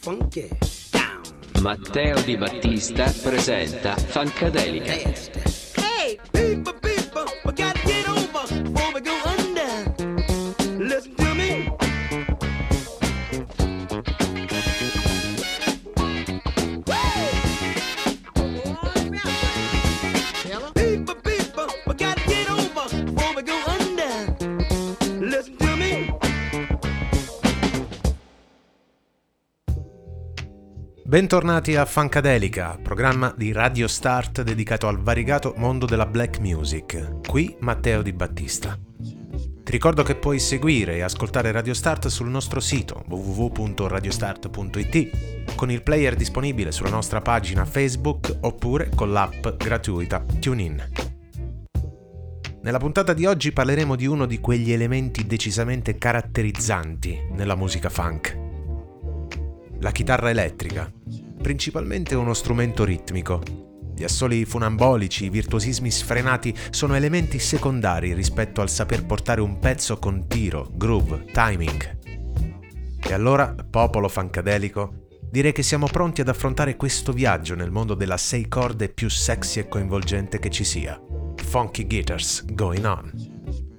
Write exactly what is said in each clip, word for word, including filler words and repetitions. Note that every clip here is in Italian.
funky down. Matteo Di Battista presenta Funkadelica. Hey, people, people, we gotta get over before we go under. Listen to me. People, people, we gotta get over before we go under. Listen to me. Bentornati a Funkadelica, programma di Radio Start dedicato al variegato mondo della black music. Qui Matteo Di Battista. Ti ricordo che puoi seguire e ascoltare Radio Start sul nostro sito w w w punto radiostart punto i t, con il player disponibile sulla nostra pagina Facebook oppure con l'app gratuita TuneIn. Nella puntata di oggi parleremo di uno di quegli elementi decisamente caratterizzanti nella musica funk: la chitarra elettrica, principalmente uno strumento ritmico. Gli assoli funambolici, i virtuosismi sfrenati sono elementi secondari rispetto al saper portare un pezzo con tiro, groove, timing. E allora, popolo funkadelico, direi che siamo pronti ad affrontare questo viaggio nel mondo della sei corde più sexy e coinvolgente che ci sia. Funky Guitars Going On.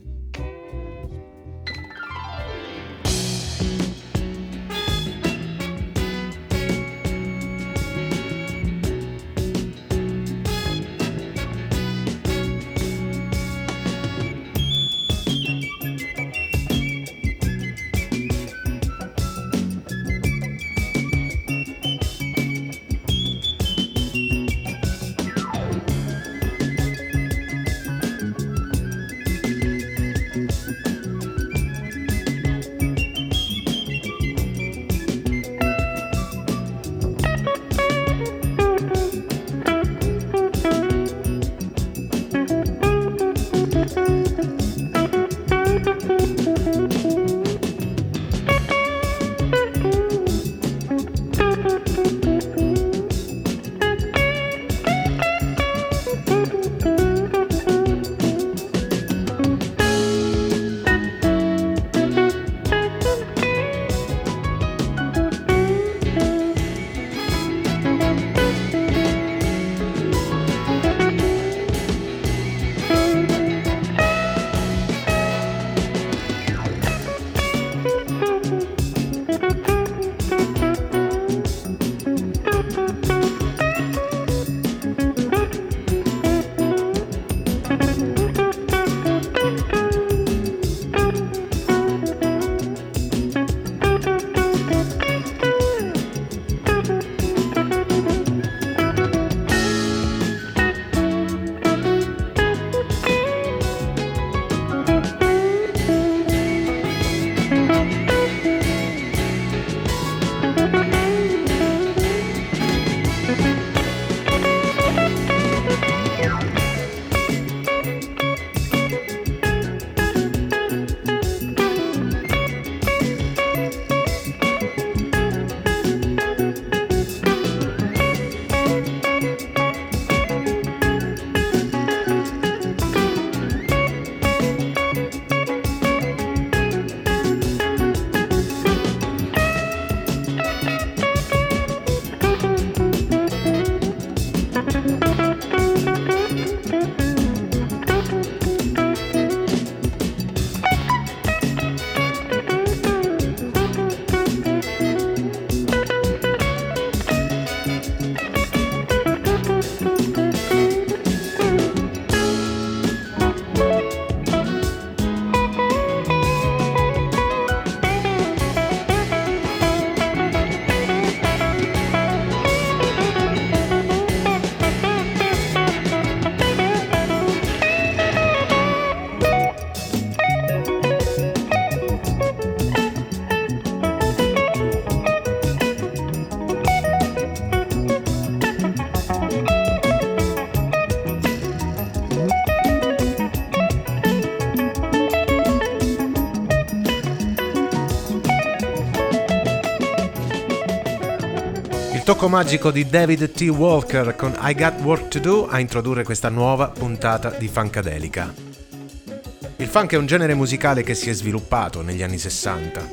tocco magico di David T. Walker con I Got Work to Do a introdurre questa nuova puntata di Funkadelica. Il funk è un genere musicale che si è sviluppato negli anni sessanta.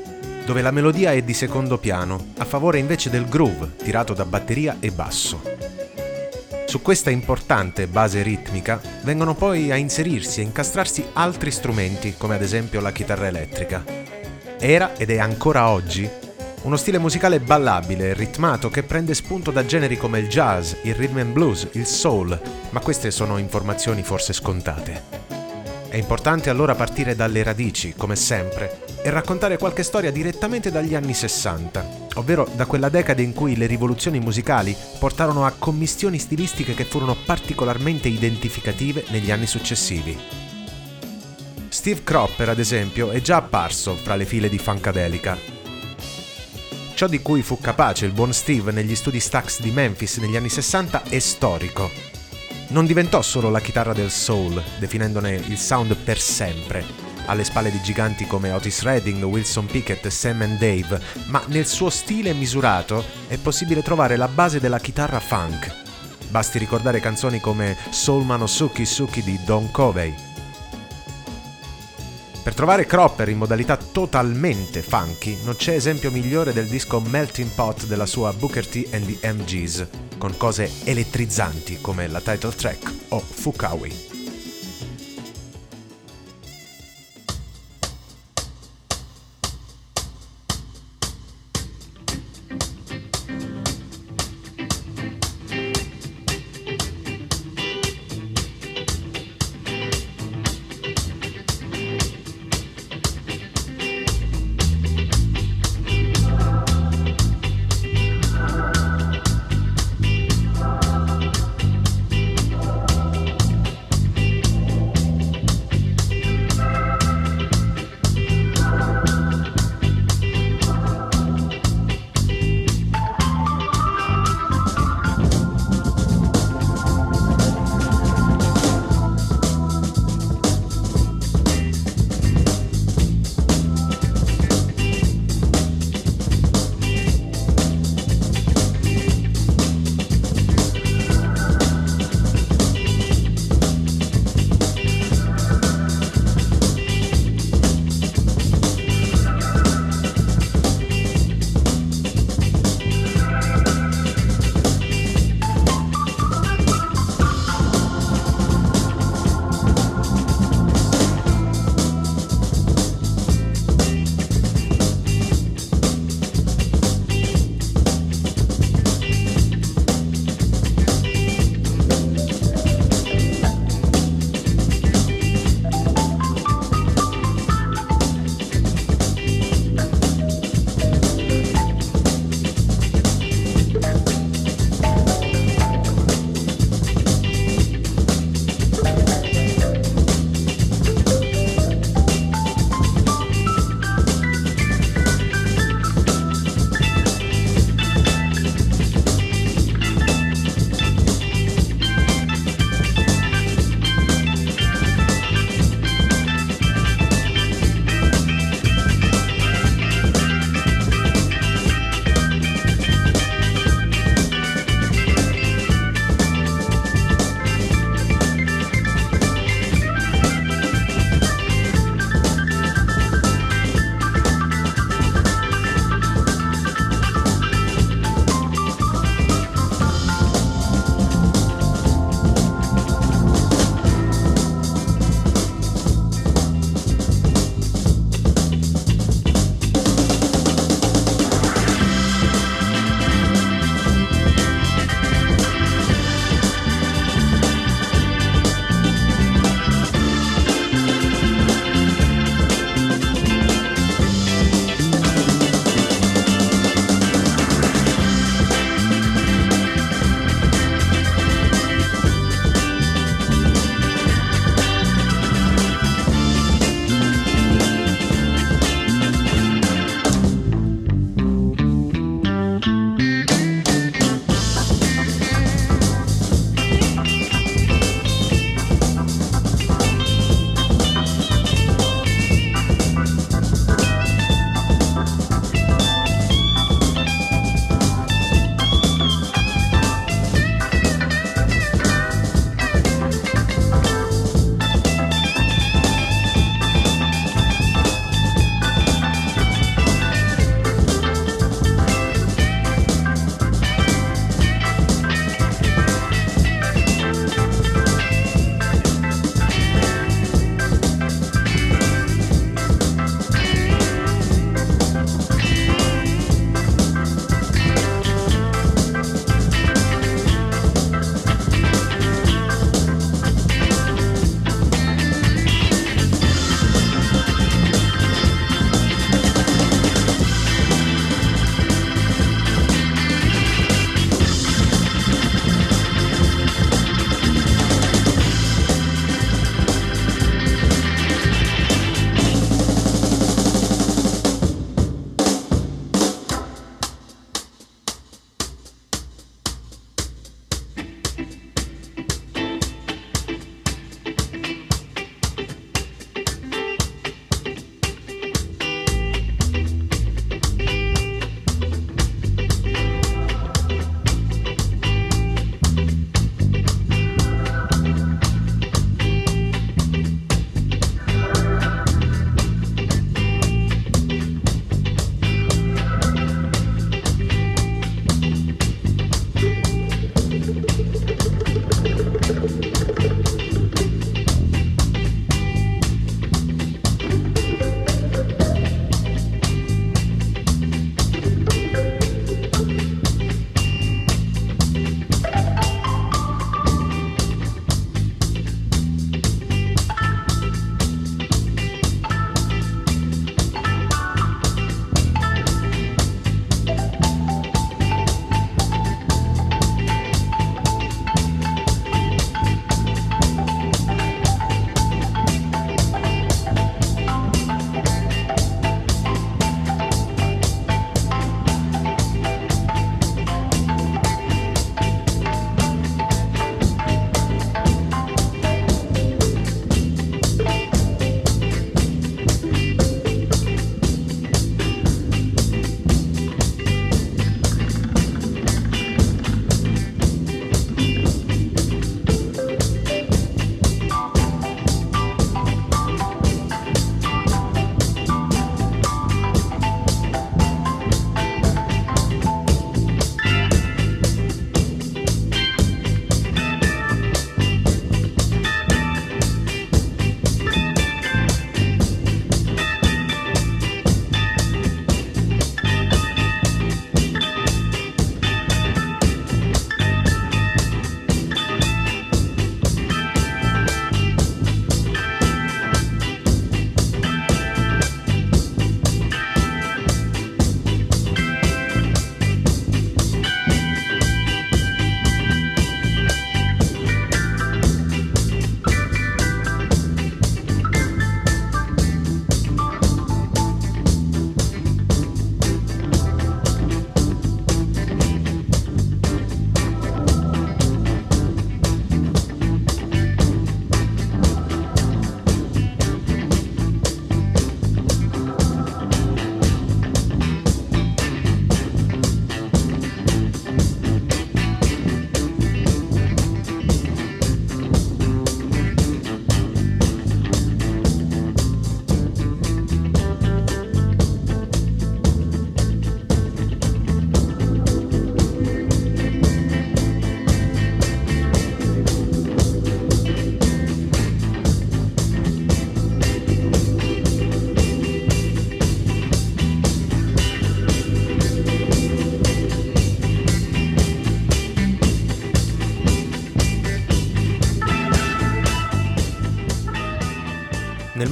dove la melodia è di secondo piano, a favore invece del groove tirato da batteria e basso. Su questa importante base ritmica vengono poi a inserirsi e incastrarsi altri strumenti, come ad esempio la chitarra elettrica. Era ed è ancora oggi uno stile musicale ballabile e ritmato che prende spunto da generi come il jazz, il rhythm and blues, il soul, ma queste sono informazioni forse scontate. È importante allora partire dalle radici, come sempre, e raccontare qualche storia direttamente dagli anni sessanta, ovvero da quella decade in cui le rivoluzioni musicali portarono a commistioni stilistiche che furono particolarmente identificative negli anni successivi. Steve Cropper, ad esempio, è già apparso fra le file di Funkadelica. Ciò di cui fu capace il buon Steve negli studi Stax di Memphis negli anni sessanta è storico. Non diventò solo la chitarra del soul, definendone il sound per sempre, alle spalle di giganti come Otis Redding, Wilson Pickett, Sam and Dave, ma nel suo stile misurato è possibile trovare la base della chitarra funk. Basti ricordare canzoni come Soul Mano Suki Suki di Don Covey. Per trovare Cropper in modalità totalmente funky non c'è esempio migliore del disco Melting Pot della sua Booker T and the M Gs, con cose elettrizzanti come la title track o Fukawi.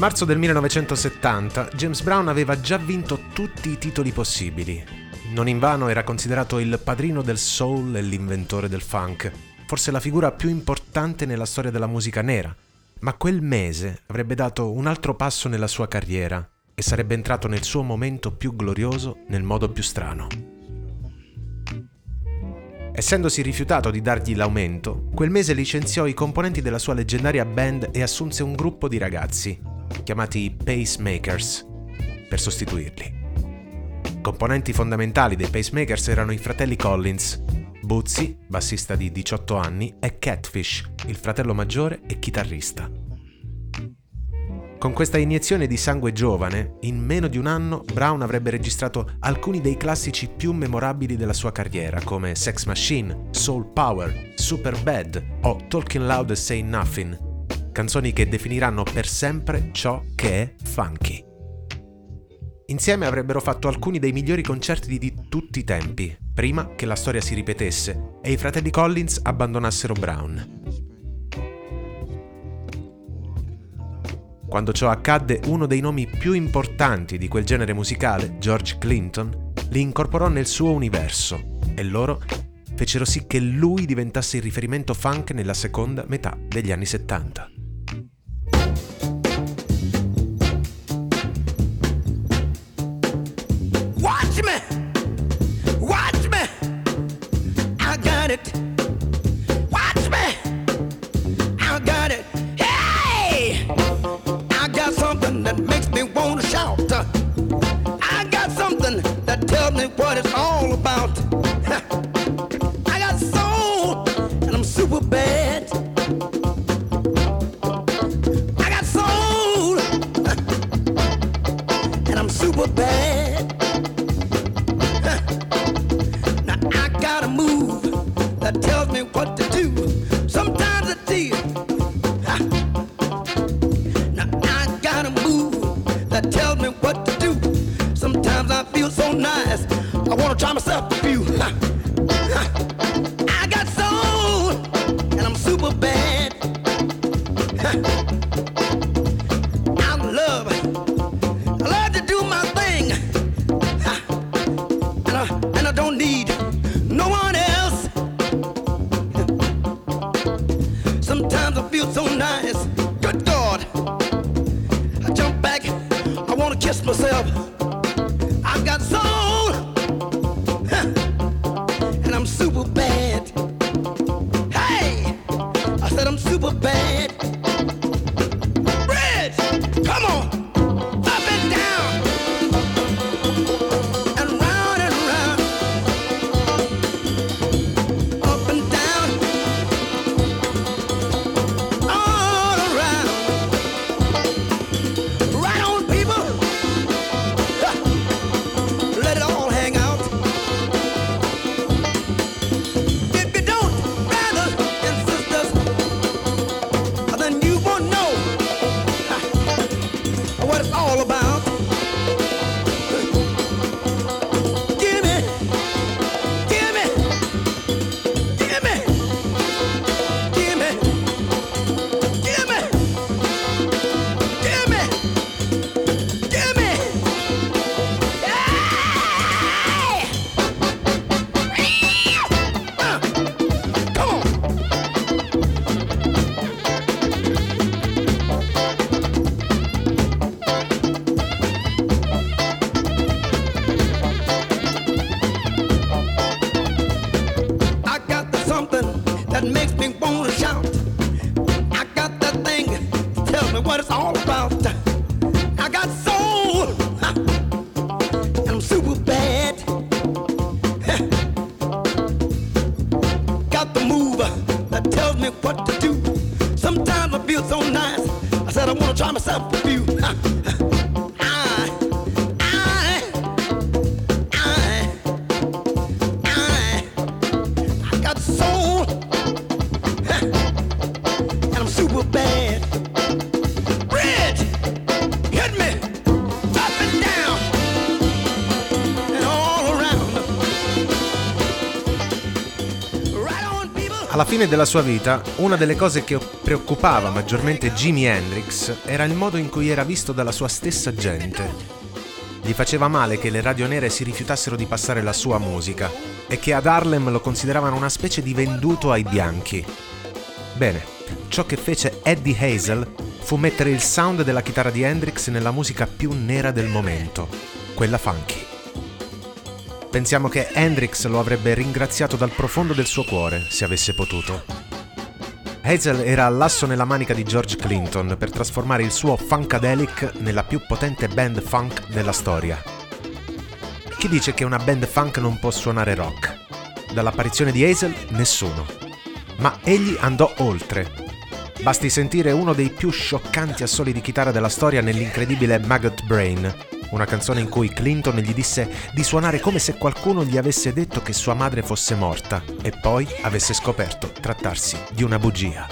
marzo del millenovecentosettanta James Brown aveva già vinto tutti i titoli possibili. Non invano era considerato il padrino del soul e l'inventore del funk, forse la figura più importante nella storia della musica nera, ma quel mese avrebbe dato un altro passo nella sua carriera e sarebbe entrato nel suo momento più glorioso nel modo più strano. Essendosi rifiutato di dargli l'aumento, quel mese licenziò i componenti della sua leggendaria band e assunse un gruppo di ragazzi, chiamati Pacemakers, per sostituirli. Componenti fondamentali dei Pacemakers erano i fratelli Collins, Bootsy, bassista di diciotto anni, e Catfish, il fratello maggiore e chitarrista. Con questa iniezione di sangue giovane, in meno di un anno Brown avrebbe registrato alcuni dei classici più memorabili della sua carriera, come Sex Machine, Soul Power, Super Bad o Talking Loud and Saying Nothing, canzoni che definiranno per sempre ciò che è funky. Insieme avrebbero fatto alcuni dei migliori concerti di tutti i tempi, prima che la storia si ripetesse e i fratelli Collins abbandonassero Brown. Quando ciò accadde, uno dei nomi più importanti di quel genere musicale, George Clinton, li incorporò nel suo universo e loro fecero sì che lui diventasse il riferimento funk nella seconda metà degli anni settanta. Watch me, watch me, I got it. Watch me, I got it. Hey, I got something that makes me want to shout. I got something that tells me what it's all about. I got soul and I'm super bad. I got soul and I'm super bad. That tells me what to do. Sometimes I feel ah. Now I got a move that tells me what to do. Sometimes I feel so nice I wanna try myself a few. ah. Ah. I got soul and I'm super bad. ah. I love I love to do my thing. ah. and, I, and I don't need no one else. Sometimes I feel so nice, good God. I jump back, I wanna kiss myself. I've got soul, and I'm super bad. Hey, I said I'm super bad. Bridge, come on, up and down, and round and round, up and down. That makes me wanna shout. I got that thing, tell me what it's all about. I got soul, and I'm super bad. Got the move that tells me what to do. Sometimes I feel so nice, I said I wanna try myself a few. I, I, I, I, I got soul. And I'm super bad. Bridge, hit me up and down and all around. Right on, people. Alla fine della sua vita, una delle cose che preoccupava maggiormente Jimi Hendrix era il modo in cui era visto dalla sua stessa gente. Gli faceva male che le radio nere si rifiutassero di passare la sua musica e che ad Harlem lo consideravano una specie di venduto ai bianchi. Bene, ciò che fece Eddie Hazel fu mettere il sound della chitarra di Hendrix nella musica più nera del momento, quella funky. Pensiamo che Hendrix lo avrebbe ringraziato dal profondo del suo cuore, se avesse potuto. Hazel era l'asso nella manica di George Clinton per trasformare il suo Funkadelic nella più potente band funk della storia. Chi dice che una band funk non può suonare rock? Dall'apparizione di Hazel, nessuno. Ma egli andò oltre. Basti sentire uno dei più scioccanti assoli di chitarra della storia nell'incredibile Maggot Brain, una canzone in cui Clinton gli disse di suonare come se qualcuno gli avesse detto che sua madre fosse morta e poi avesse scoperto trattarsi di una bugia.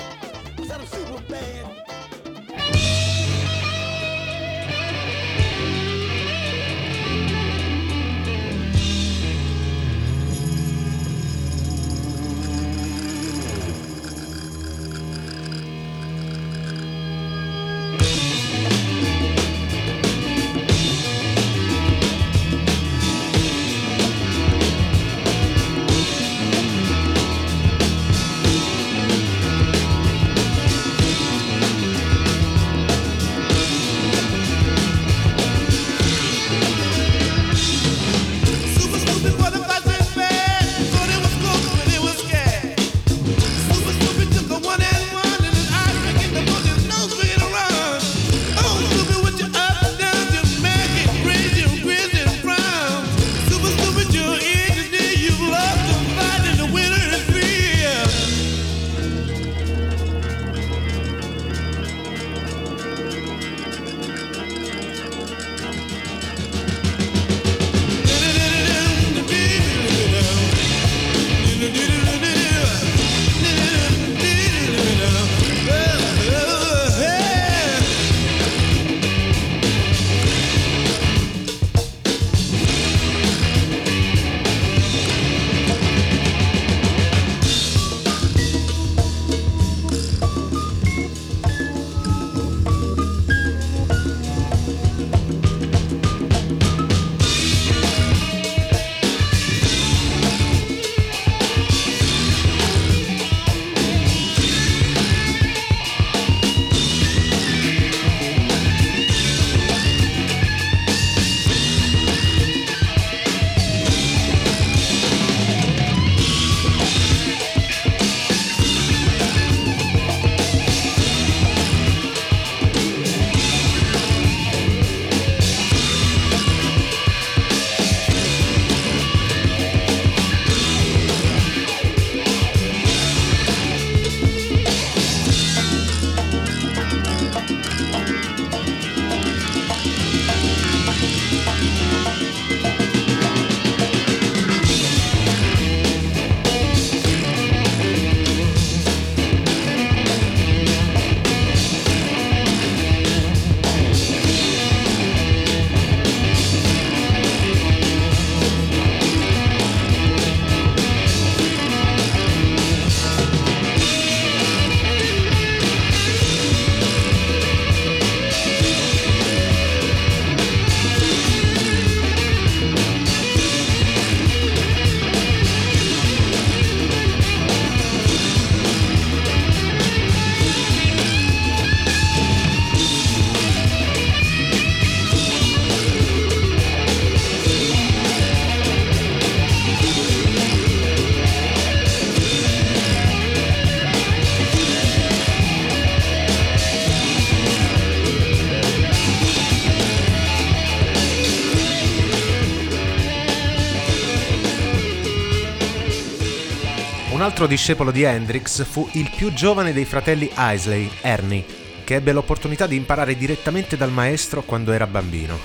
Un altro discepolo di Hendrix fu il più giovane dei fratelli Isley, Ernie, che ebbe l'opportunità di imparare direttamente dal maestro quando era bambino.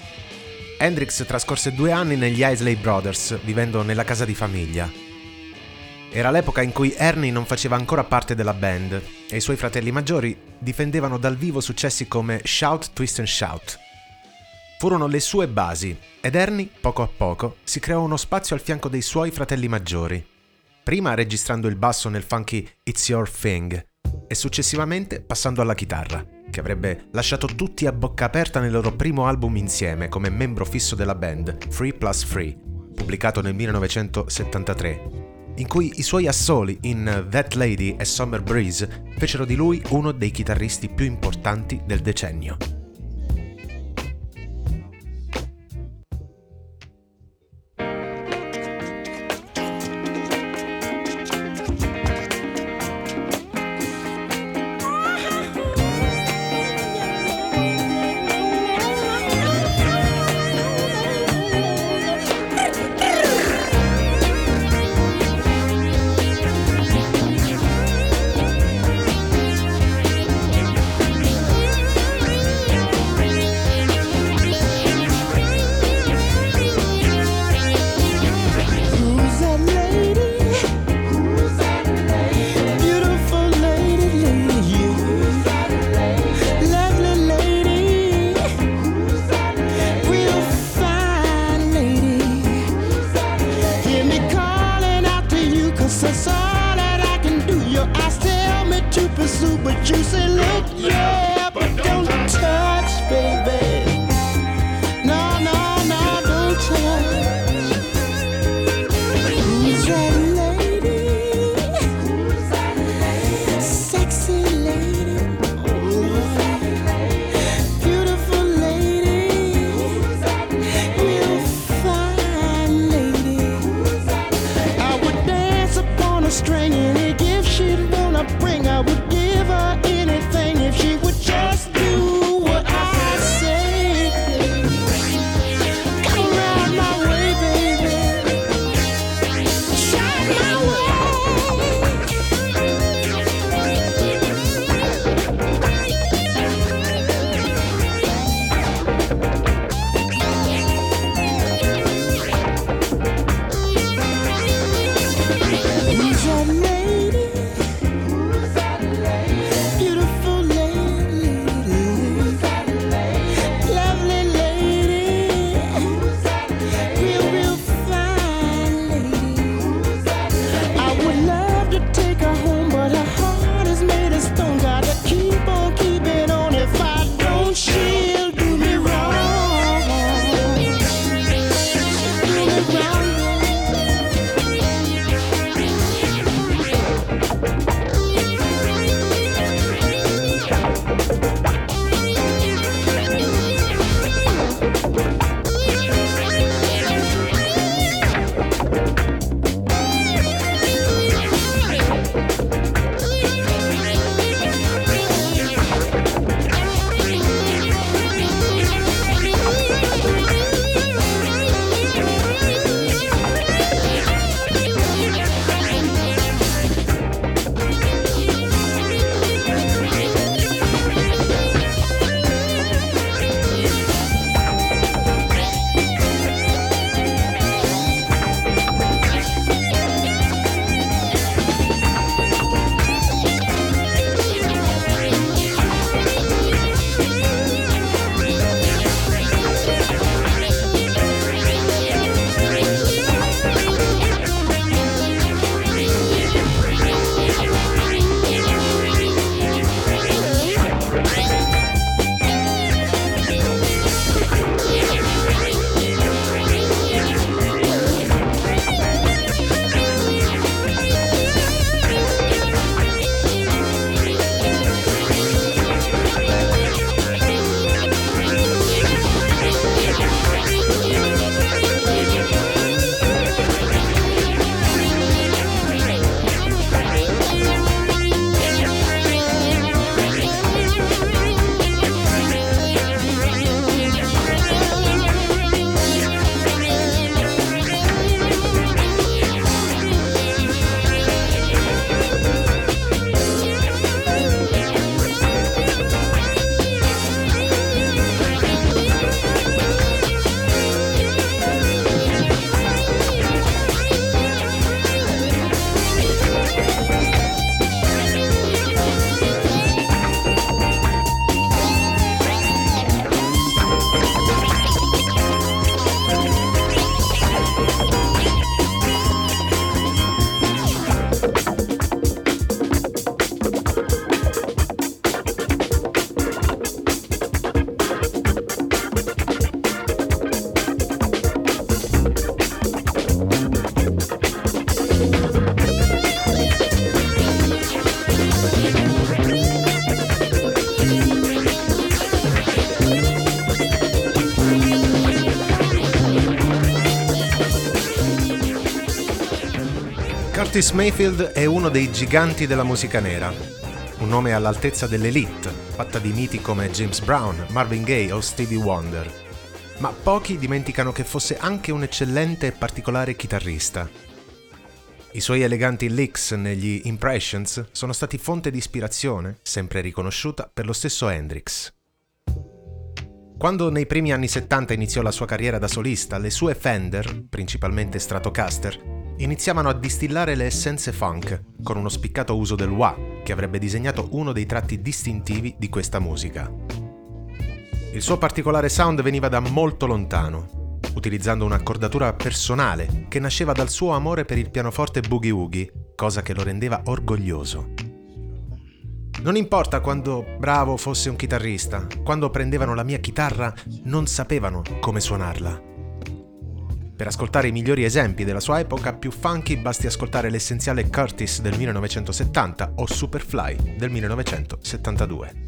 Hendrix trascorse due anni negli Isley Brothers, vivendo nella casa di famiglia. Era l'epoca in cui Ernie non faceva ancora parte della band e i suoi fratelli maggiori difendevano dal vivo successi come Shout, Twist and Shout. Furono le sue basi ed Ernie, poco a poco, si creò uno spazio al fianco dei suoi fratelli maggiori. prima registrando il basso nel funky It's Your Thing e successivamente passando alla chitarra, che avrebbe lasciato tutti a bocca aperta nel loro primo album insieme come membro fisso della band, Free Plus Free, pubblicato nel millenovecentosettantatré, in cui i suoi assoli in That Lady e Summer Breeze fecero di lui uno dei chitarristi più importanti del decennio. Yeah. Curtis Mayfield è uno dei giganti della musica nera, un nome all'altezza dell'elite, fatta di miti come James Brown, Marvin Gaye o Stevie Wonder. Ma pochi dimenticano che fosse anche un eccellente e particolare chitarrista. I suoi eleganti licks negli Impressions sono stati fonte di ispirazione, sempre riconosciuta, per lo stesso Hendrix. Quando nei primi anni settanta iniziò la sua carriera da solista, le sue Fender, principalmente Stratocaster, iniziavano a distillare le essenze funk, con uno spiccato uso del wah, che avrebbe disegnato uno dei tratti distintivi di questa musica. Il suo particolare sound veniva da molto lontano, utilizzando un'accordatura personale che nasceva dal suo amore per il pianoforte boogie-woogie, cosa che lo rendeva orgoglioso. Non importa quanto bravo fosse un chitarrista, quando prendevano la mia chitarra non sapevano come suonarla. Per ascoltare i migliori esempi della sua epoca più funky basti ascoltare l'essenziale Curtis del millenovecentosettanta o Superfly del millenovecentosettantadue.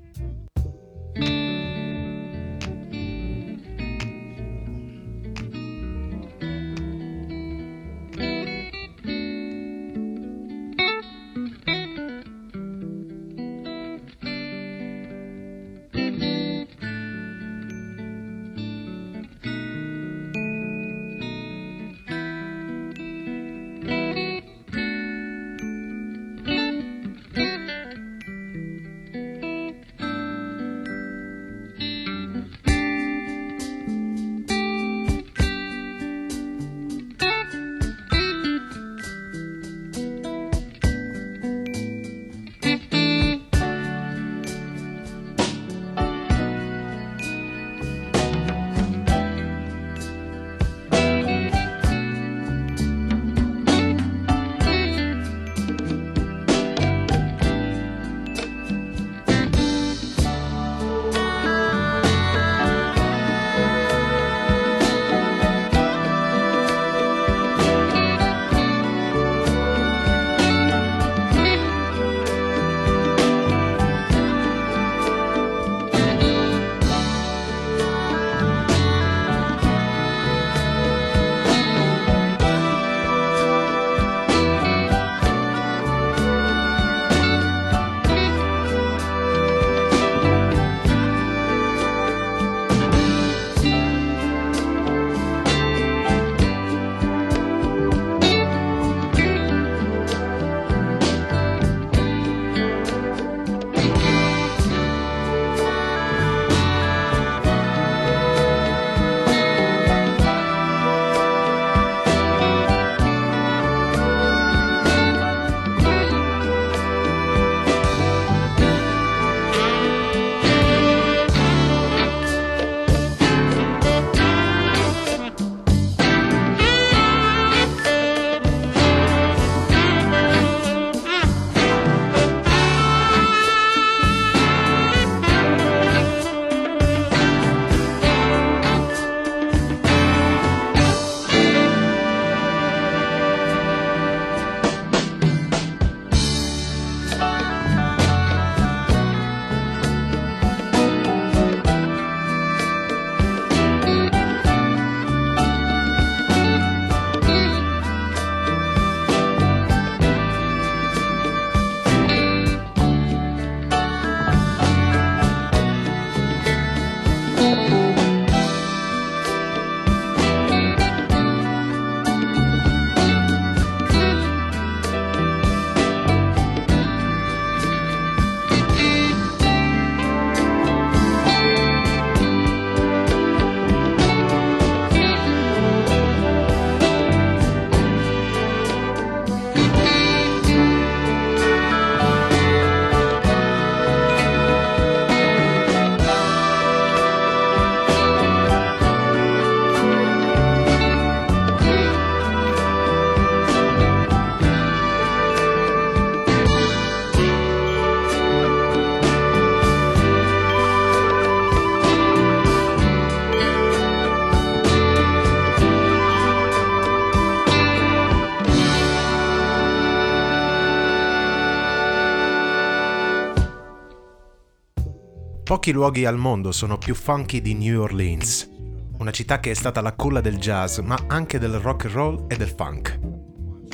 Pochi luoghi al mondo sono più funky di New Orleans, una città che è stata la culla del jazz, ma anche del rock and roll e del funk.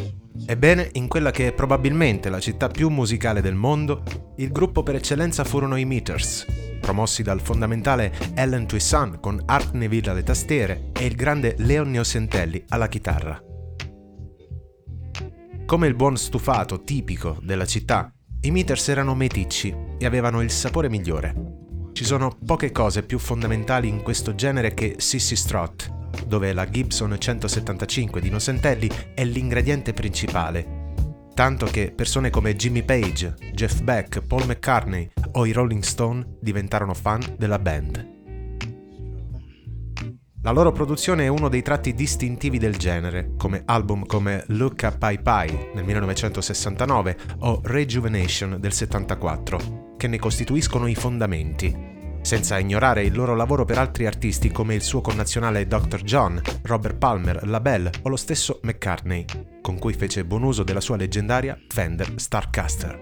Ebbene, in quella che è probabilmente la città più musicale del mondo, il gruppo per eccellenza furono i Meters, promossi dal fondamentale Alan Toussaint con Art Neville alle tastiere e il grande Leon Neosentelli alla chitarra. Come il buon stufato tipico della città, i Meters erano meticci e avevano il sapore migliore. Ci sono poche cose più fondamentali in questo genere che Sissy Strut, dove la Gibson centosettantacinque di Nosentelli è l'ingrediente principale, tanto che persone come Jimmy Page, Jeff Beck, Paul McCartney o i Rolling Stone diventarono fan della band. La loro produzione è uno dei tratti distintivi del genere, come album come Look a Pie Pie nel millenovecentosessantanove o Rejuvenation del settantaquattro, che ne costituiscono i fondamenti, senza ignorare il loro lavoro per altri artisti come il suo connazionale doctor John, Robert Palmer, LaBelle o lo stesso McCartney, con cui fece buon uso della sua leggendaria Fender Starcaster.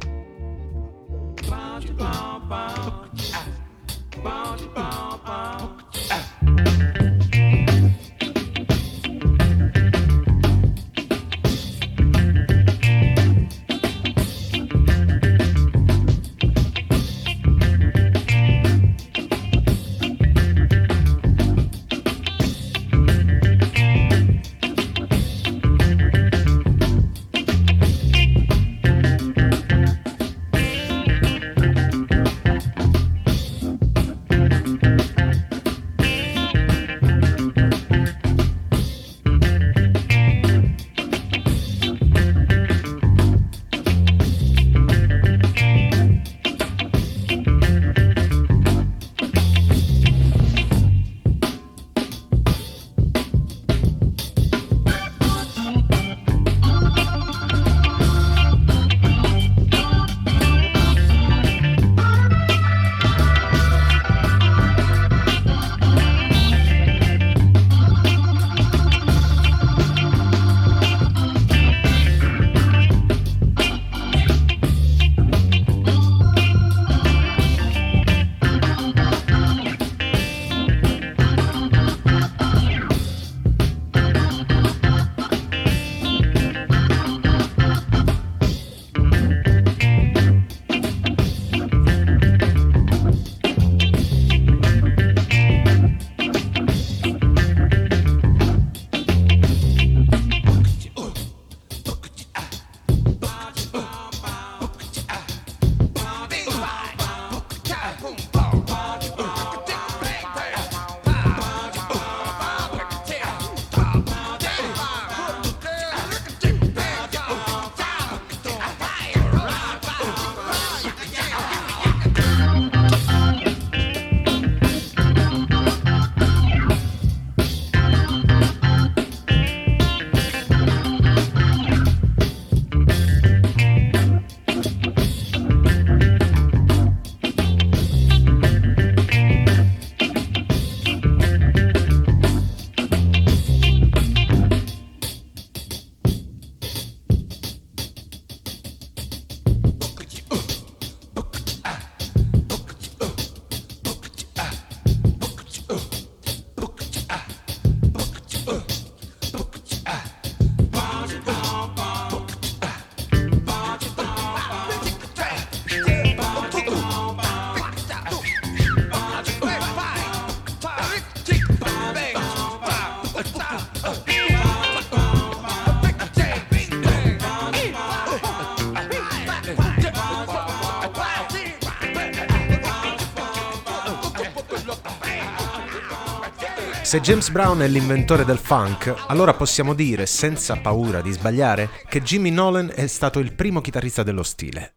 Se James Brown è l'inventore del funk, allora possiamo dire, senza paura di sbagliare, che Jimmy Nolen è stato il primo chitarrista dello stile.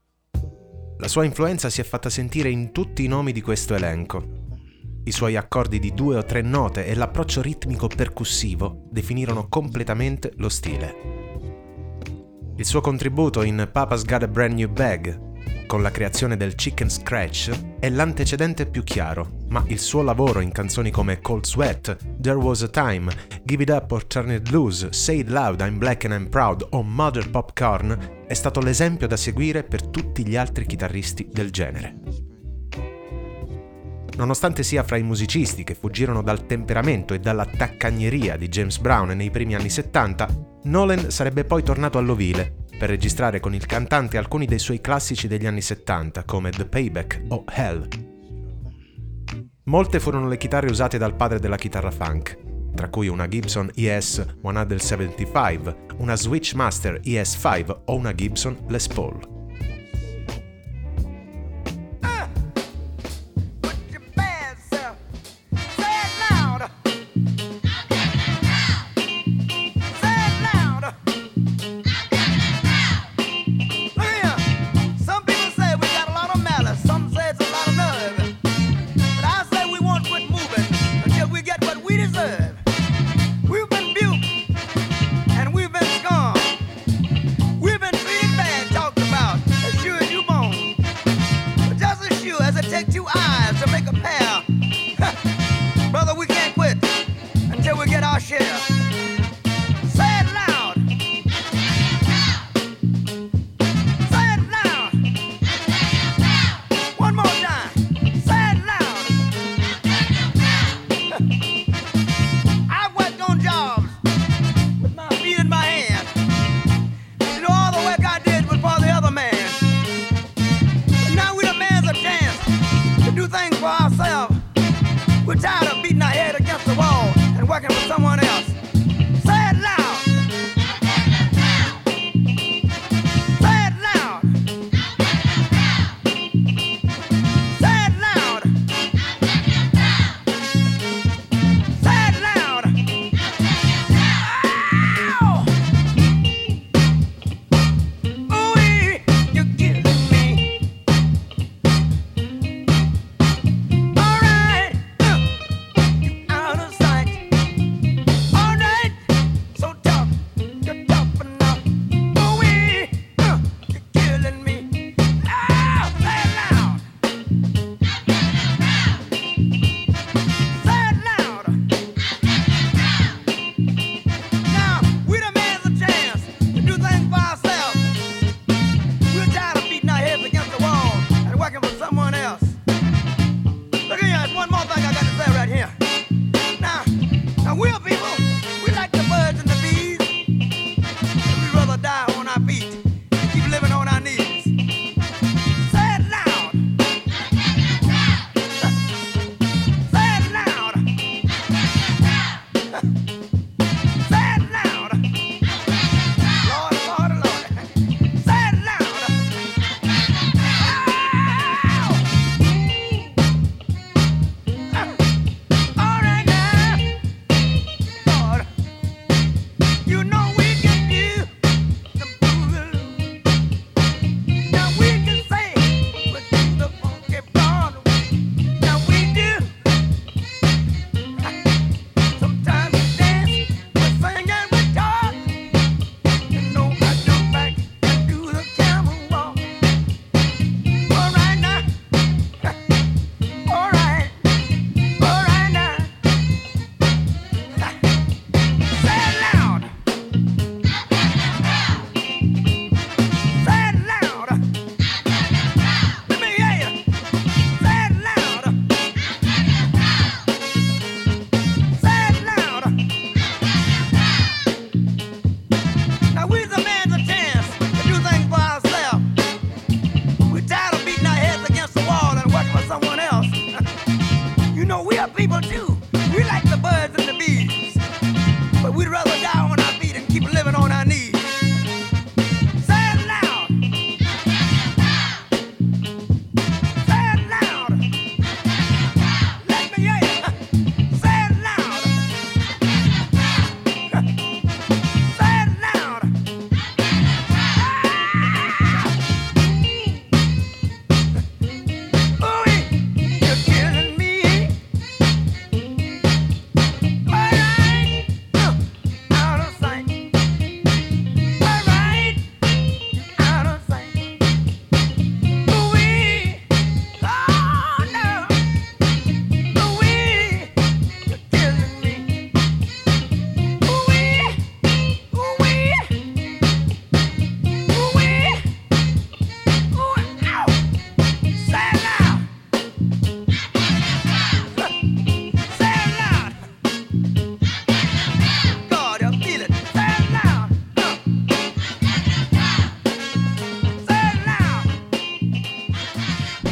La sua influenza si è fatta sentire in tutti i nomi di questo elenco. I suoi accordi di due o tre note e l'approccio ritmico percussivo definirono completamente lo stile. Il suo contributo in Papa's Got a Brand New Bag, con la creazione del chicken scratch, è l'antecedente più chiaro, ma il suo lavoro in canzoni come Cold Sweat, There Was a Time, Give It Up or Turn It Loose, Say It Loud, I'm Black and I'm Proud o Mother Popcorn è stato l'esempio da seguire per tutti gli altri chitarristi del genere. Nonostante sia fra i musicisti che fuggirono dal temperamento e dalla taccagneria di James Brown nei primi anni settanta, Nolan sarebbe poi tornato all'ovile per registrare con il cantante alcuni dei suoi classici degli anni settanta come The Payback o Hell. Molte furono le chitarre usate dal padre della chitarra funk, tra cui una Gibson E S centosettantacinque, una Switchmaster E S cinque o una Gibson Les Paul.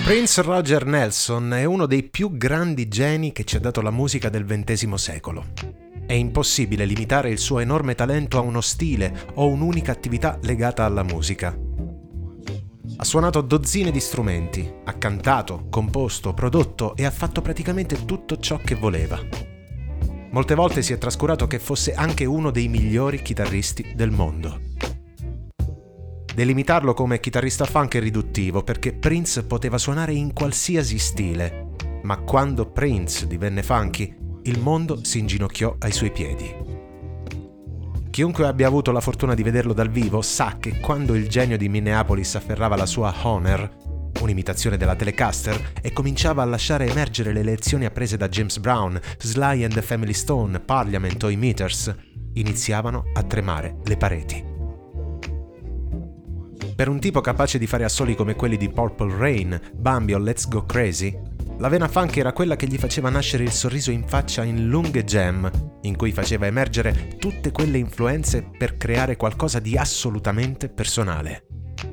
Prince Roger Nelson è uno dei più grandi geni che ci ha dato la musica del ventesimo secolo. È impossibile limitare il suo enorme talento a uno stile o un'unica attività legata alla musica. Ha suonato dozzine di strumenti, ha cantato, composto, prodotto e ha fatto praticamente tutto ciò che voleva. Molte volte si è trascurato che fosse anche uno dei migliori chitarristi del mondo. Delimitarlo come chitarrista funk è riduttivo perché Prince poteva suonare in qualsiasi stile, ma quando Prince divenne funky, il mondo si inginocchiò ai suoi piedi. Chiunque abbia avuto la fortuna di vederlo dal vivo sa che quando il genio di Minneapolis afferrava la sua Honor, un'imitazione della Telecaster, e cominciava a lasciare emergere le lezioni apprese da James Brown, Sly and the Family Stone, Parliament o i Meters, iniziavano a tremare le pareti. Per un tipo capace di fare assoli come quelli di Purple Rain, Bambi o Let's Go Crazy, la vena funk era quella che gli faceva nascere il sorriso in faccia in lunghe jam, in cui faceva emergere tutte quelle influenze per creare qualcosa di assolutamente personale.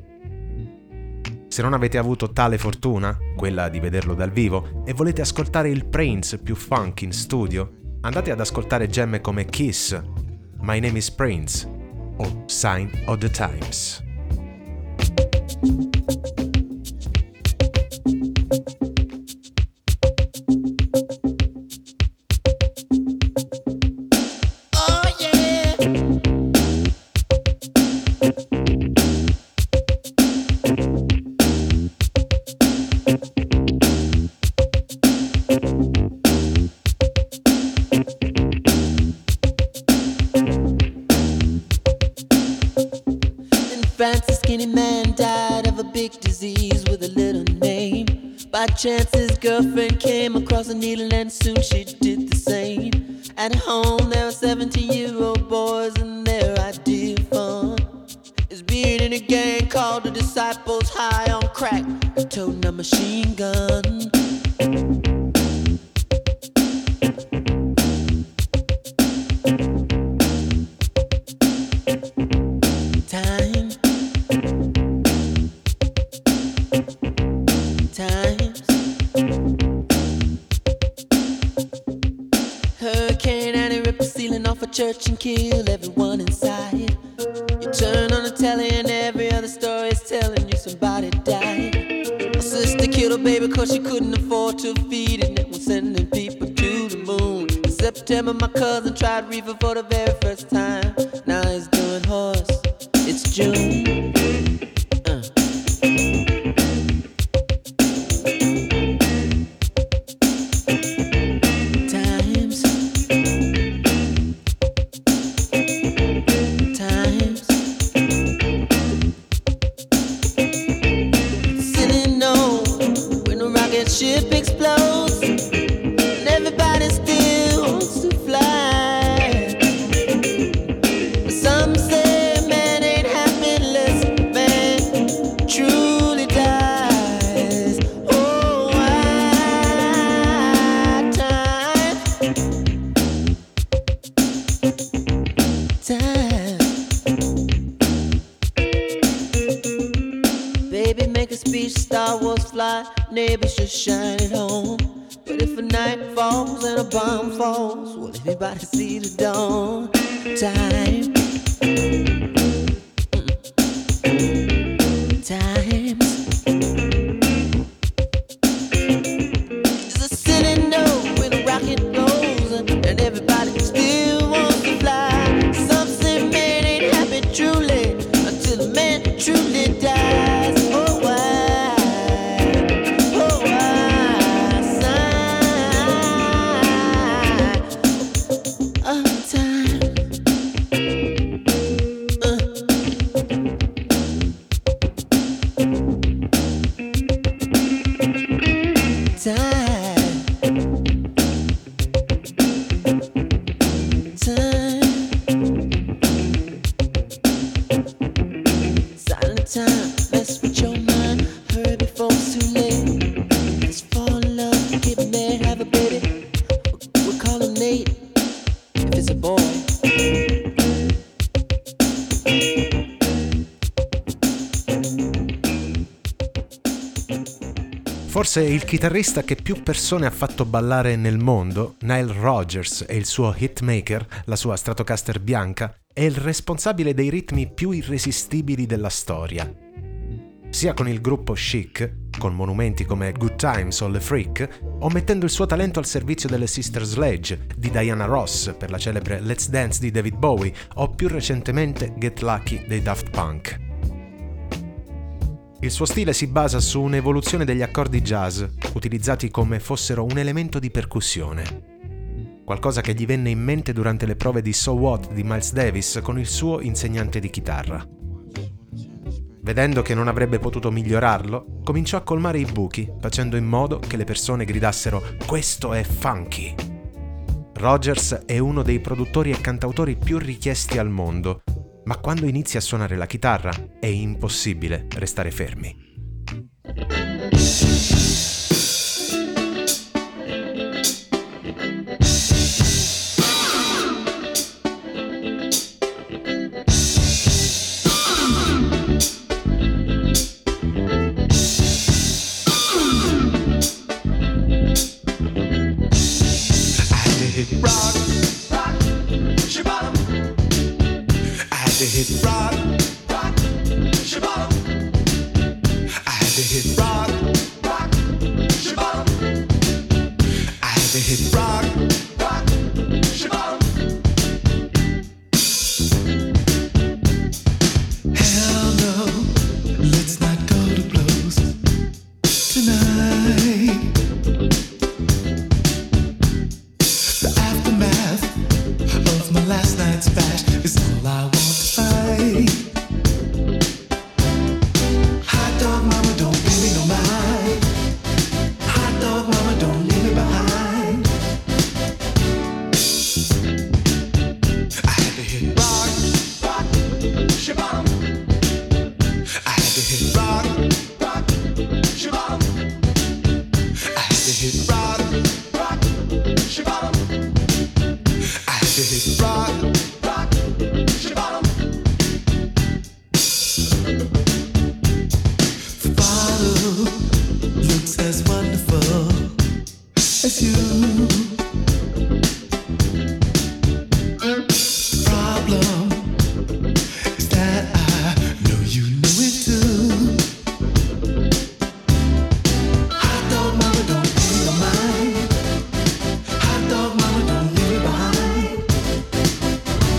Se non avete avuto tale fortuna, quella di vederlo dal vivo, e volete ascoltare il Prince più funk in studio, andate ad ascoltare gemme come Kiss, My Name is Prince o Sign of the Times. By chance his girlfriend came across a needle and soon she did the same. At home there were seventeen-year-old boys and their idea of fun is being in a gang called the Disciples, high on crack, toting a machine gun. Time Times. Hurricane Annie ripped the ceiling off a church and killed everyone inside. You turn on the telly and every other story is telling you somebody died. My sister killed her baby cause she couldn't afford to feed it, and it was sending people to the moon. In September my cousin tried reefer for the very first time. Now he's doing horse. It's June. uh. Ship explodes and everybody still wants to fly. But some say man ain't happy unless man truly dies. Oh, why time, time. Baby, make a speech, Star Wars fly. Neighbors just shine at home. But if a night falls and a bomb falls, will everybody see the dawn? Time. Times. There's a city note when a rocket blows and everybody still wants to fly. Some say man ain't happy truly until a man truly dies. Oh, why? Time. Forse il chitarrista che più persone ha fatto ballare nel mondo, Nile Rodgers e il suo hitmaker, la sua Stratocaster bianca, è il responsabile dei ritmi più irresistibili della storia. Sia con il gruppo Chic, con monumenti come Good Times o Le Freak, o mettendo il suo talento al servizio delle Sister Sledge, di Diana Ross per la celebre Let's Dance di David Bowie, o più recentemente Get Lucky dei Daft Punk. Il suo stile si basa su un'evoluzione degli accordi jazz, utilizzati come fossero un elemento di percussione. Qualcosa che gli venne in mente durante le prove di So What di Miles Davis con il suo insegnante di chitarra. Vedendo che non avrebbe potuto migliorarlo, cominciò a colmare i buchi, facendo in modo che le persone gridassero «Questo è funky!». Rodgers è uno dei produttori e cantautori più richiesti al mondo, ma quando inizi a suonare la chitarra è impossibile restare fermi. Hit rock, rock, shabba. I had to hit rock, rock, shabba. I had to hit rock, rock, shabba. Hell no, let's not go to blows tonight. The aftermath of my last night's bash is all I want. Hot dog mama, don't pay me no mind. Hot dog mama, don't leave me behind. I had to hit rock, rock, shabba. I had to hit rock, rock, shabba. I had to hit rock, rock, shabba. I had to hit rock, rock, shabba. Looks as wonderful as you. Problem is that I know you know it too. Hot dog mama, don't pay no mind. Hot dog mama, don't leave me behind.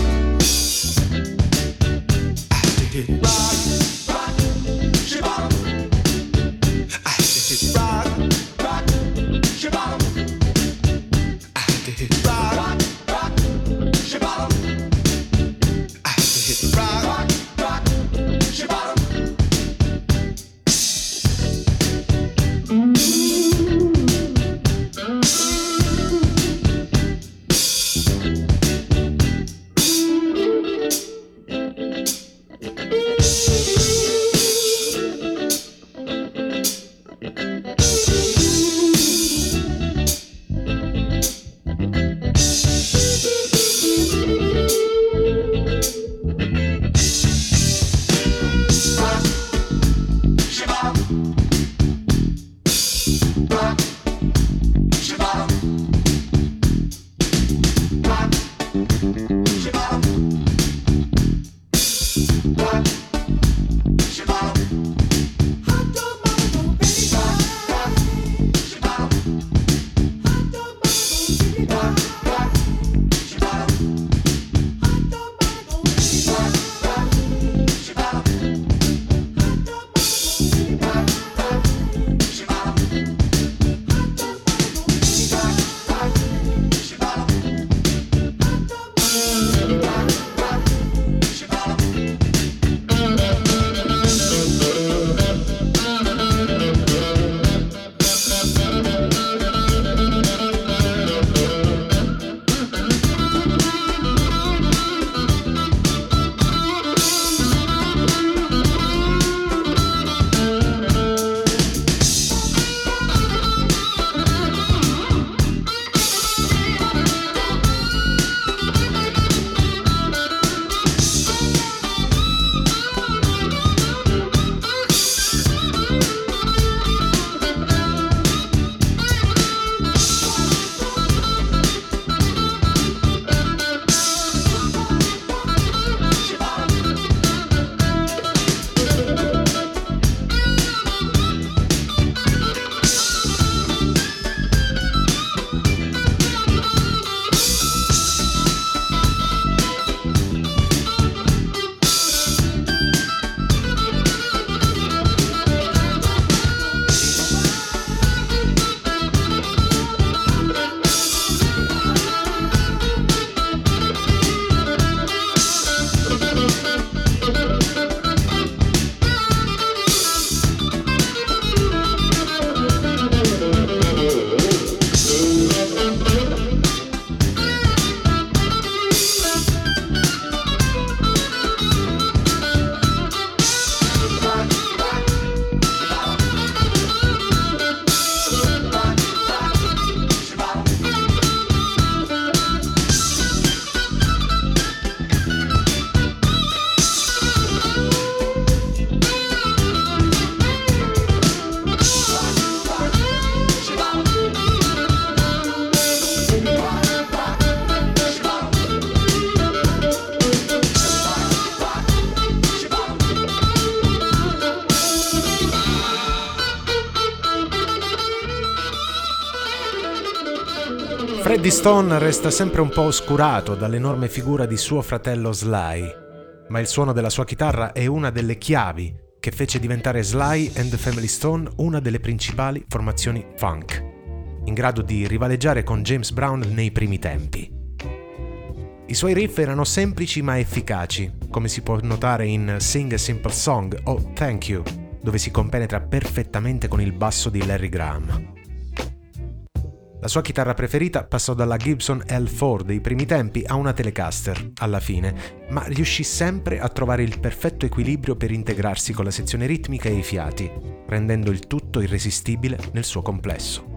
Eddie Stone resta sempre un po' oscurato dall'enorme figura di suo fratello Sly, ma il suono della sua chitarra è una delle chiavi che fece diventare Sly and the Family Stone una delle principali formazioni funk, in grado di rivaleggiare con James Brown nei primi tempi. I suoi riff erano semplici ma efficaci, come si può notare in Sing a Simple Song o Thank You, dove si compenetra perfettamente con il basso di Larry Graham. La sua chitarra preferita passò dalla Gibson L quattro dei primi tempi a una Telecaster, alla fine, ma riuscì sempre a trovare il perfetto equilibrio per integrarsi con la sezione ritmica e i fiati, rendendo il tutto irresistibile nel suo complesso.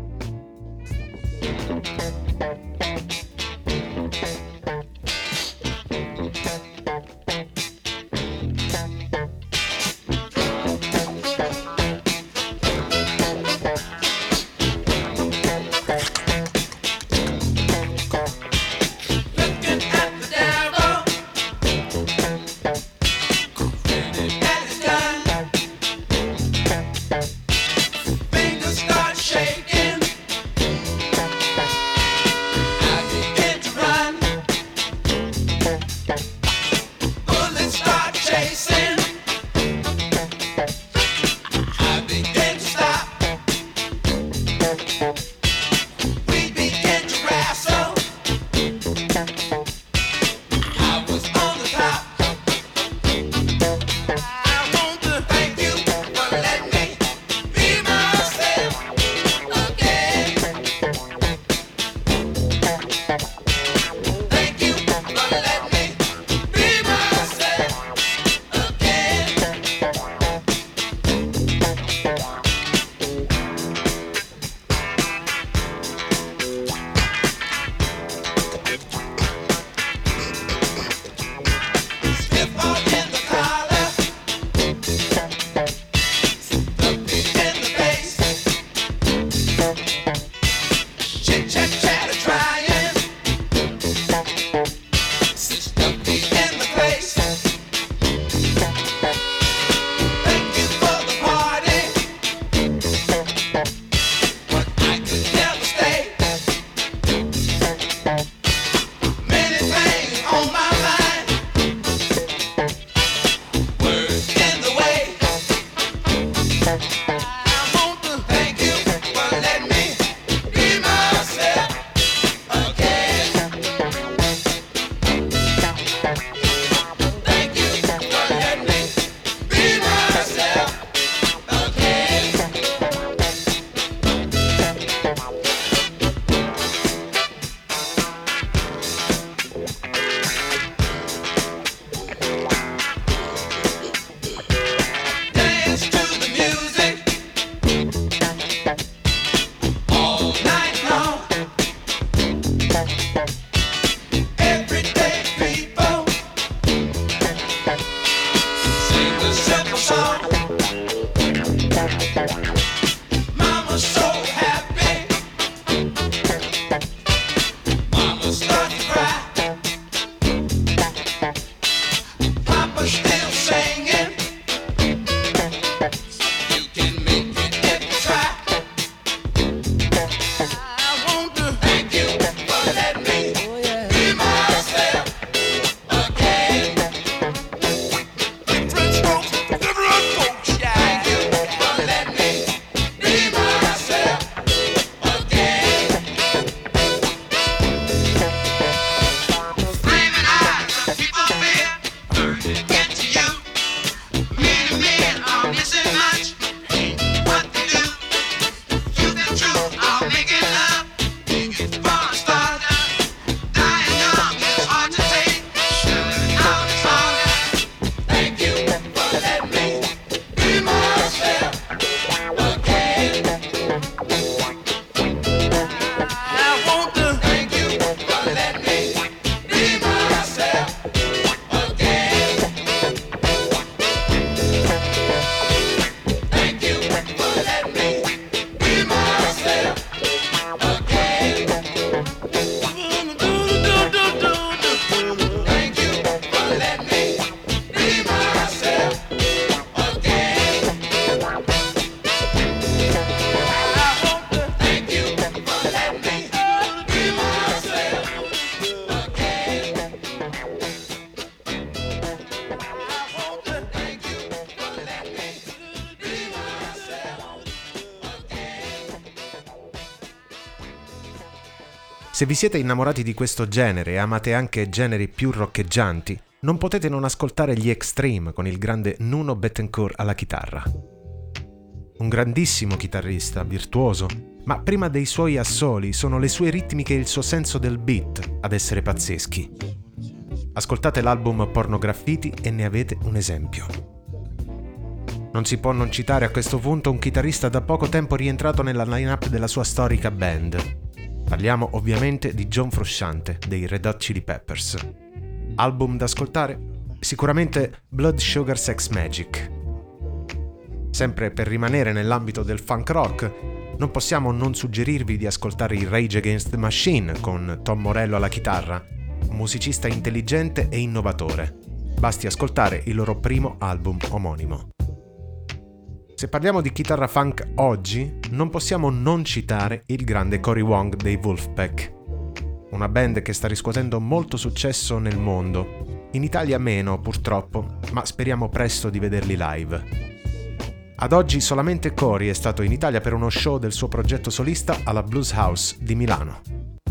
Se vi siete innamorati di questo genere e amate anche generi più roccheggianti, non potete non ascoltare gli Extreme con il grande Nuno Bettencourt alla chitarra. Un grandissimo chitarrista, virtuoso, ma prima dei suoi assoli sono le sue ritmiche e il suo senso del beat ad essere pazzeschi. Ascoltate l'album Pornograffiti e ne avete un esempio. Non si può non citare a questo punto un chitarrista da poco tempo rientrato nella line-up della sua storica band. Parliamo ovviamente di John Frusciante dei Red Hot Chili Peppers. Album da ascoltare? Sicuramente Blood Sugar Sex Magik. Sempre per rimanere nell'ambito del funk rock, non possiamo non suggerirvi di ascoltare i Rage Against the Machine con Tom Morello alla chitarra, un musicista intelligente e innovatore. Basti ascoltare il loro primo album omonimo. Se parliamo di chitarra funk oggi, non possiamo non citare il grande Cory Wong dei Wolfpack, una band che sta riscuotendo molto successo nel mondo. In Italia meno, purtroppo, ma speriamo presto di vederli live. Ad oggi solamente Cory è stato in Italia per uno show del suo progetto solista alla Blues House di Milano.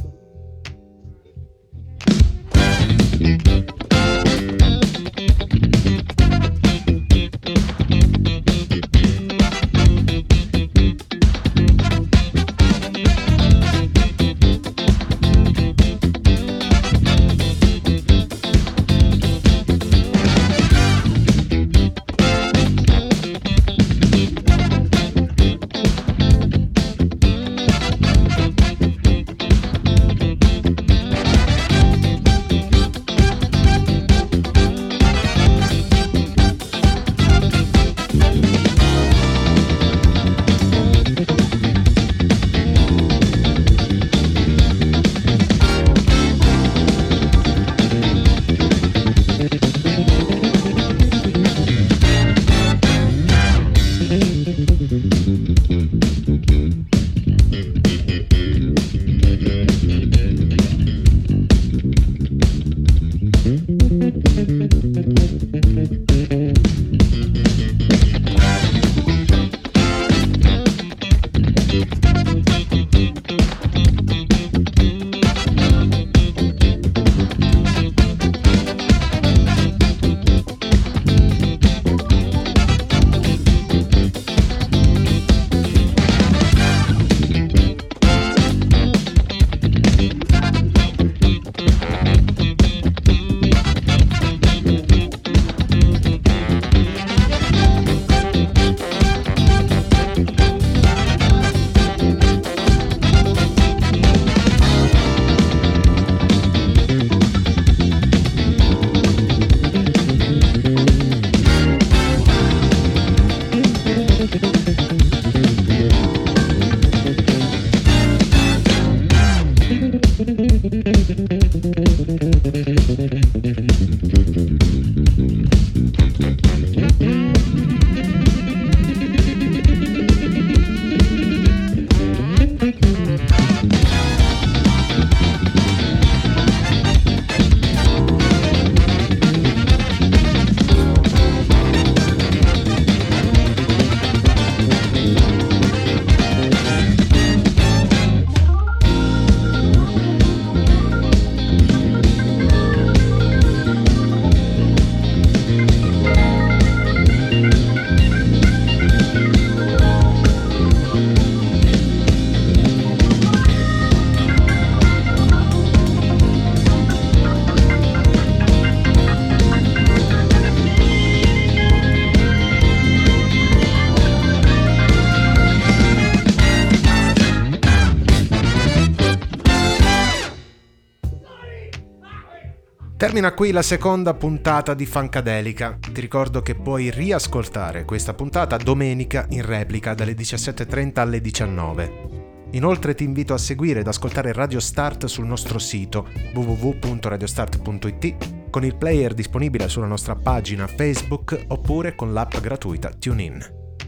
Termina qui la seconda puntata di Funkadelica. Ti ricordo che puoi riascoltare questa puntata domenica in replica dalle diciassette e trenta alle diciannove. Inoltre ti invito a seguire ed ascoltare Radio Start sul nostro sito w w w punto radio start punto i t con il player disponibile sulla nostra pagina Facebook oppure con l'app gratuita TuneIn.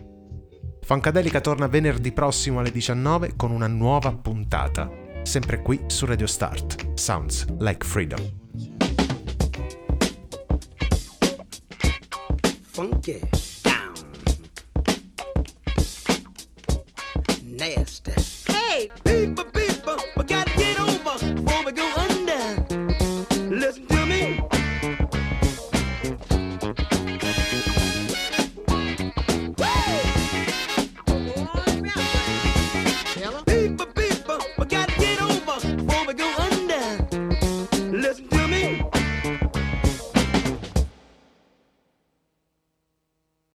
Funkadelica torna venerdì prossimo alle diciannove con una nuova puntata, sempre qui su Radio Start. Sounds like freedom. funky, down, nasty. Hey, People, people, forget